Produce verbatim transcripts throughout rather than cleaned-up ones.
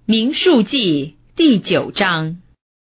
民数记第九章。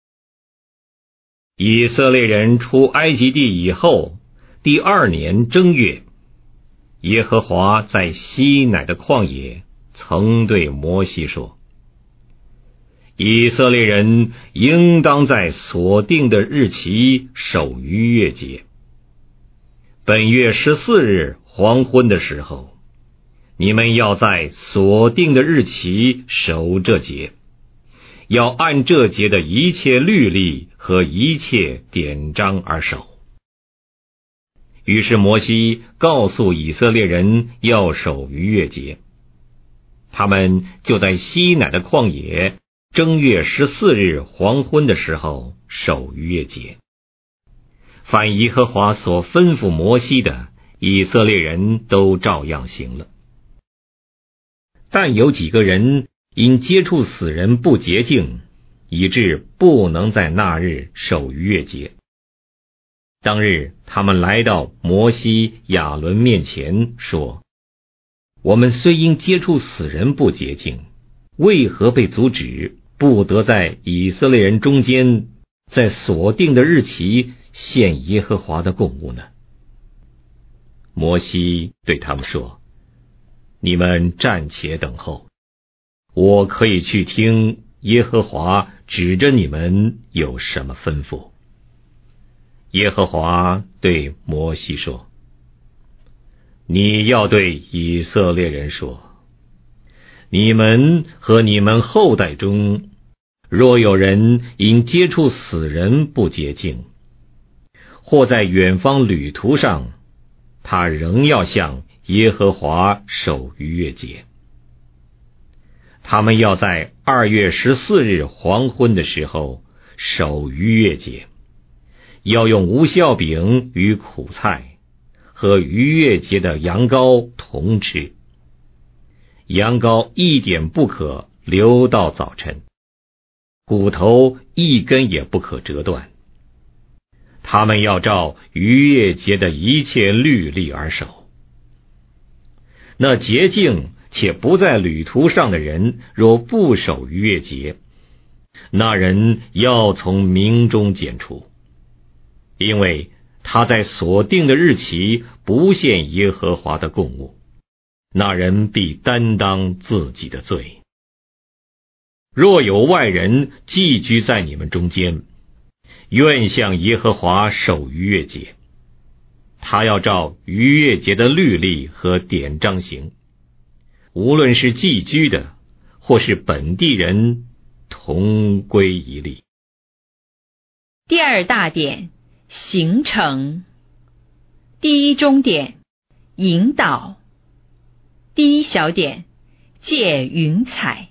以色列人出埃及地以后，第二年正月，耶和华在西乃的旷野曾对摩西说：以色列人应当在所定的日期守逾越节。本月十四日黄昏的时候，你们要在所定的日期守这节，要按这节的一切律例和一切典章而守。于是摩西告诉以色列人要守逾越节，他们就在西乃的旷野正月十四日黄昏的时候守逾越节。凡耶和华所吩咐摩西的，以色列人都照样行了。但有几个人因接触死人不洁净，以致不能在那日守逾越节。当日他们来到摩西、亚伦面前说：我们虽因接触死人不洁净，为何被阻止不得在以色列人中间在所定的日期献耶和华的供物呢？摩西对他们说：你们暂且等候，我可以去听耶和华指着你们有什么吩咐。耶和华对摩西说：你要对以色列人说，你们和你们后代中，若有人因接触死人不洁净，或在远方旅途上，他仍要向耶和华守逾越节。他们要在二月十四日黄昏的时候守逾越节，要用无酵饼与苦菜和逾越节的羊羔同吃，羊羔一点不可留到早晨，骨头一根也不可折断。他们要照逾越节的一切律例而守。那洁净且不在旅途上的人，若不守逾越节，那人要从民中剪除，因为他在所定的日期不献耶和华的供物，那人必担当自己的罪。若有外人寄居在你们中间，愿向耶和华守逾越节，他要照逾越节的律例和典章行，无论是寄居的或是本地人，同归一例。 第二大点，形成。第一中点，引导。第一小点，借云彩。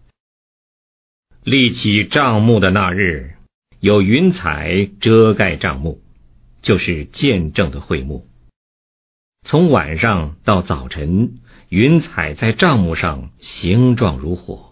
立起帐幕的那日，有云彩遮盖帐幕，就是见证的会幕。从晚上到早晨，云彩在帐幕上形状如火。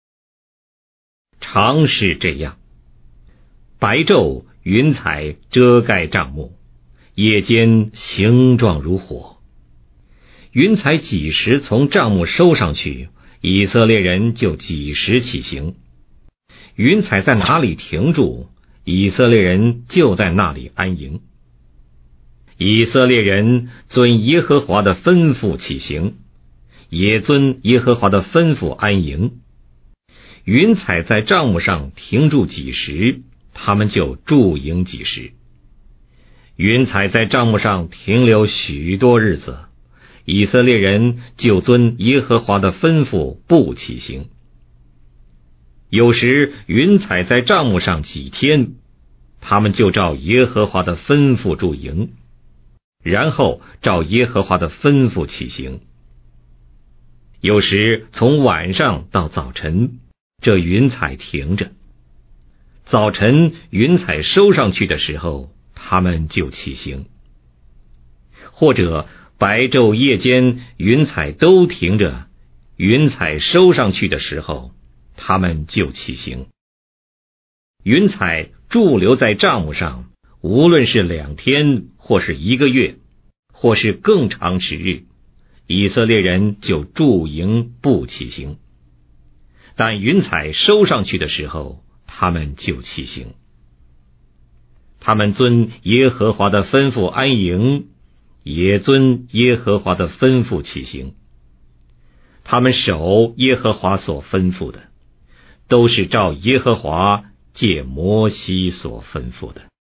常是这样，白昼云彩遮盖帐幕，夜间形状如火。云彩几时从帐幕收上去，以色列人就几时起行。云彩在哪里停住，以色列人就在那里安营。以色列人遵耶和华的吩咐起行，也遵耶和华的吩咐安营。云彩在帐幕上停住几时，他们就驻营几时。云彩在帐幕上停留许多日子，以色列人就遵耶和华的吩咐不起行。有时云彩在帐幕上几天，他们就照耶和华的吩咐驻营，然后照耶和华的吩咐起行。有时从晚上到早晨，这云彩停着，早晨云彩收上去的时候，他们就起行。或者白昼夜间云彩都停着，云彩收上去的时候，他们就起行。云彩驻留在帐幕上，无论是两天或是一个月，或是更长时日，以色列人就驻营不起行。 但云彩收上去的时候，他们就起行。他们遵耶和华的吩咐安营，也遵耶和华的吩咐起行。他们守耶和华所吩咐的，都是照耶和华借摩西所吩咐的。